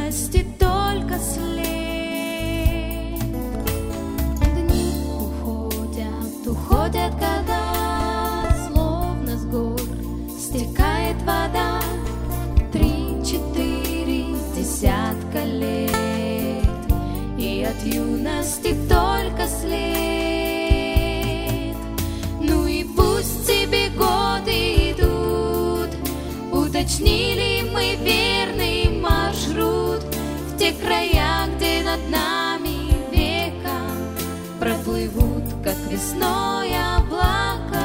юности только след. Дни уходят, уходят года, словно с гор стекает вода. 3-4 десятка лет, и от юности только след. Ну и пусть тебе годы идут, уточнили мы верный маршрут в те края, где над нами века проплывут, как весной, облака.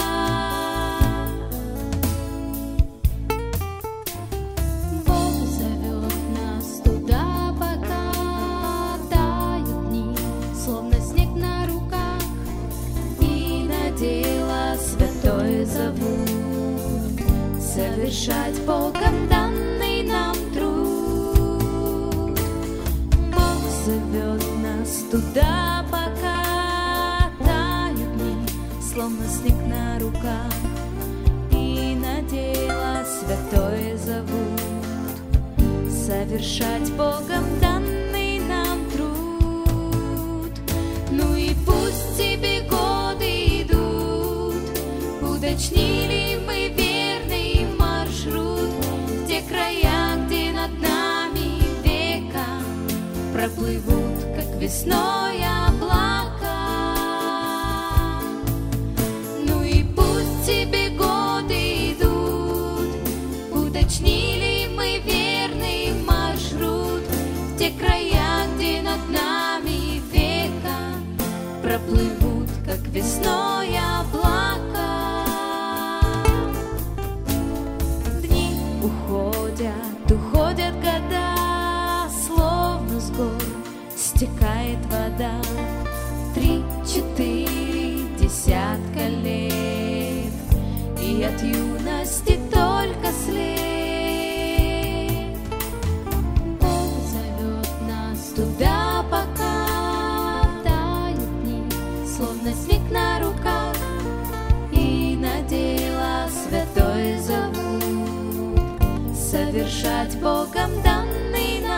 Бог зовет нас туда, пока тают дни, словно снег на руках, и на дело святое зовут совершать Богом данный нам труд. Бог зовет нас туда, пока тают дни, словно снег на руках, и на дело святое зовут совершать Богом данный нам труд. Ну и пусть тебе годы идут, уточнили мы верный маршрут в те края, где над нами века проплывут, как весной, облака. Ну и пусть тебе годы идут, уточнили мы верный маршрут в те края, где над нами века проплывут, как весной, облака. Дни уходят, уходят года, словно с гор стекает вода. 3-4 десятка лет, и от юности только след. Бог зовет нас туда, пока тают дни, словно снег на руках, и на дело святое зовут совершать Богом данный нам